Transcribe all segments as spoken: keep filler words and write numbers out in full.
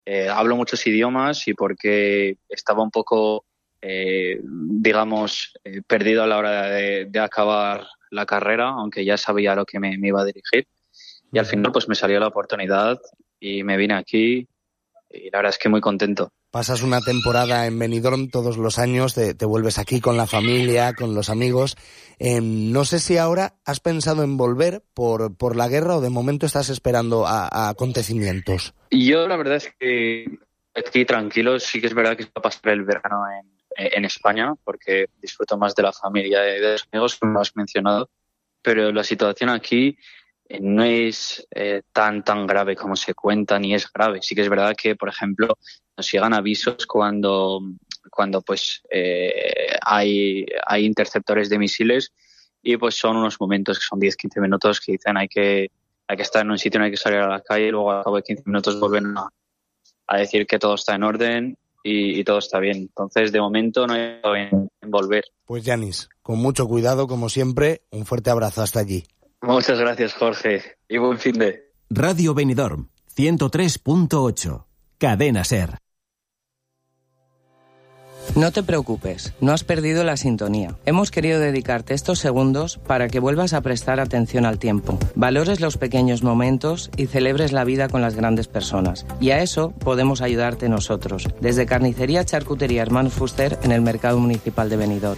eh, hablo muchos idiomas y porque estaba un poco, eh, digamos, eh, perdido a la hora de, de acabar la carrera, aunque ya sabía a lo que me, me iba a dirigir. Y al final pues me salió la oportunidad y me vine aquí y la verdad es que muy contento. Pasas una temporada en Benidorm todos los años, te, te vuelves aquí con la familia, con los amigos. Eh, no sé si ahora has pensado en volver por, por la guerra o de momento estás esperando a, a acontecimientos. Yo la verdad es que aquí tranquilo, sí que es verdad que va a pasar el verano en, en España porque disfruto más de la familia y de los amigos, como has mencionado, pero la situación aquí no es eh, tan tan grave como se cuenta, ni es grave. Sí que es verdad que, por ejemplo, nos llegan avisos cuando cuando pues eh, hay hay interceptores de misiles y pues son unos momentos que son diez a quince minutos que dicen hay que hay que estar en un sitio, no hay que salir a la calle y luego al cabo de quince minutos vuelven a, a decir que todo está en orden y, y todo está bien. Entonces, de momento no hay en, en volver. Pues Yanis, con mucho cuidado como siempre, un fuerte abrazo hasta allí. Muchas gracias, Jorge, y buen fin de... Radio Benidorm, ciento tres punto ocho, Cadena SER. No te preocupes, no has perdido la sintonía. Hemos querido dedicarte estos segundos para que vuelvas a prestar atención al tiempo, valores los pequeños momentos y celebres la vida con las grandes personas. Y a eso podemos ayudarte nosotros, desde Carnicería Charcutería Hermanos Fuster en el Mercado Municipal de Benidorm.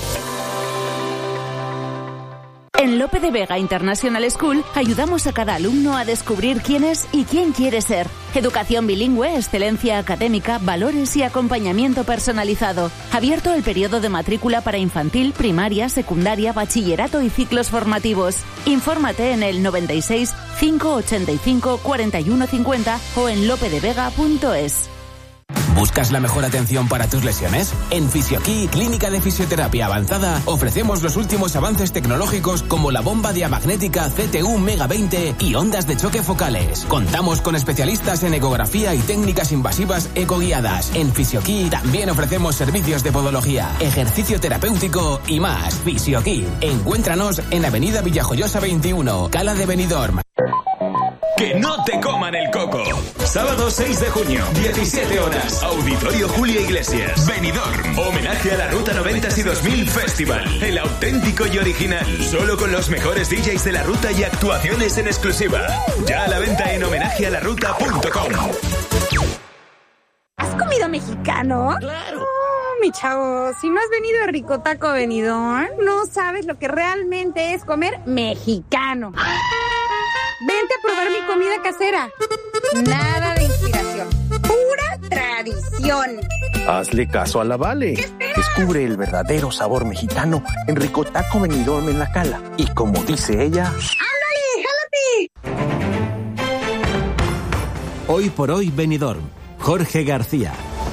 En Lope de Vega International School ayudamos a cada alumno a descubrir quién es y quién quiere ser. Educación bilingüe, excelencia académica, valores y acompañamiento personalizado. Abierto el periodo de matrícula para infantil, primaria, secundaria, bachillerato y ciclos formativos. Infórmate en el noventa y seis, cinco ochenta y cinco, cuarenta y uno cincuenta o en lopedevega punto es. ¿Buscas la mejor atención para tus lesiones? En Fisioquí, Clínica de Fisioterapia Avanzada, ofrecemos los últimos avances tecnológicos como la bomba diamagnética C T U Mega veinte y ondas de choque focales. Contamos con especialistas en ecografía y técnicas invasivas ecoguiadas. En Fisioquí también ofrecemos servicios de podología, ejercicio terapéutico y más. Fisioquí. Encuéntranos en Avenida Villajoyosa veintiuno, Cala de Benidorm. Que no te coman el coco. Sábado seis de junio, diecisiete horas. Auditorio Julia Iglesias. Benidorm. Homenaje a la Ruta noventa y dos mil Festival. El auténtico y original. Solo con los mejores D Js de la ruta y actuaciones en exclusiva. Ya a la venta en homenaje a la ruta punto com. ¿Has comido mexicano? ¡Claro! Oh, mi chavo, si no has venido a Rico Taco Benidorm, no sabes lo que realmente es comer mexicano. Vente a probar mi comida casera. Nada de inspiración. Pura tradición. Hazle caso a la Vale. Descubre el verdadero sabor mexicano en Rico Taco Benidorm en La Cala. Y como dice ella... ¡Ándale, jálate! Hoy por hoy Benidorm. Jorge García.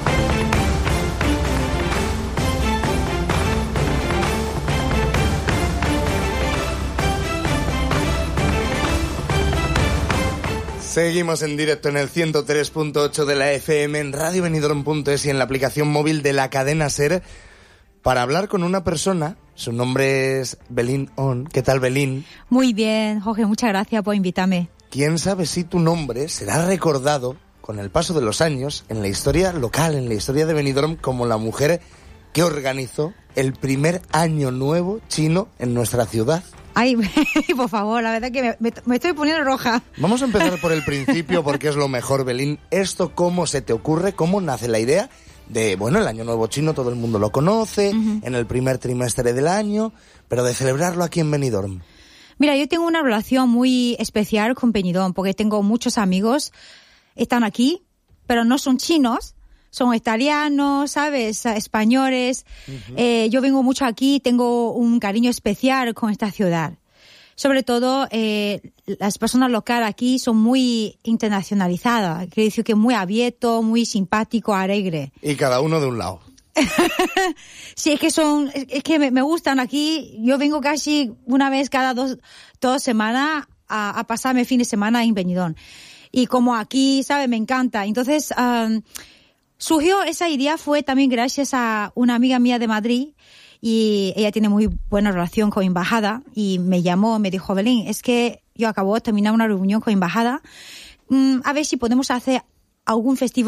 Seguimos en directo en el ciento tres punto ocho de la F M, en radio benidorm punto es y en la aplicación móvil de la cadena SER para hablar con una persona. Su nombre es Belín On. ¿Qué tal, Belín? Muy bien, Jorge, muchas gracias por invitarme. ¿Quién sabe si tu nombre será recordado con el paso de los años en la historia local, en la historia de Benidorm, como la mujer que organizó el primer año nuevo chino en nuestra ciudad? Ay, por favor, la verdad que me, me, me estoy poniendo roja. Vamos a empezar por el principio porque es lo mejor, Belín. ¿Esto cómo se te ocurre? ¿Cómo nace la idea de, bueno, el Año Nuevo Chino todo el mundo lo conoce, uh-huh. en el primer trimestre del año, pero de celebrarlo aquí en Benidorm? Mira, yo tengo una relación muy especial con Benidorm porque tengo muchos amigos, están aquí, pero no son chinos. Son italianos, ¿sabes? Españoles. Uh-huh. Eh, yo vengo mucho aquí, tengo un cariño especial con esta ciudad. Sobre todo, eh, las personas locales aquí son muy internacionalizadas. Quiere decir que muy abierto, muy simpático, alegre. Y cada uno de un lado. Sí, es que son, es que me, me gustan aquí. Yo vengo casi una vez cada dos, dos semanas a, a pasarme fin de semana en Benidorm. Y como aquí, ¿sabes? Me encanta. Entonces, um, surgió esa idea fue también gracias a una amiga mía de Madrid y ella tiene muy buena relación con Embajada y me llamó, me dijo, Belín, es que yo acabo de terminar una reunión con Embajada, mm, a ver si podemos hacer algún festival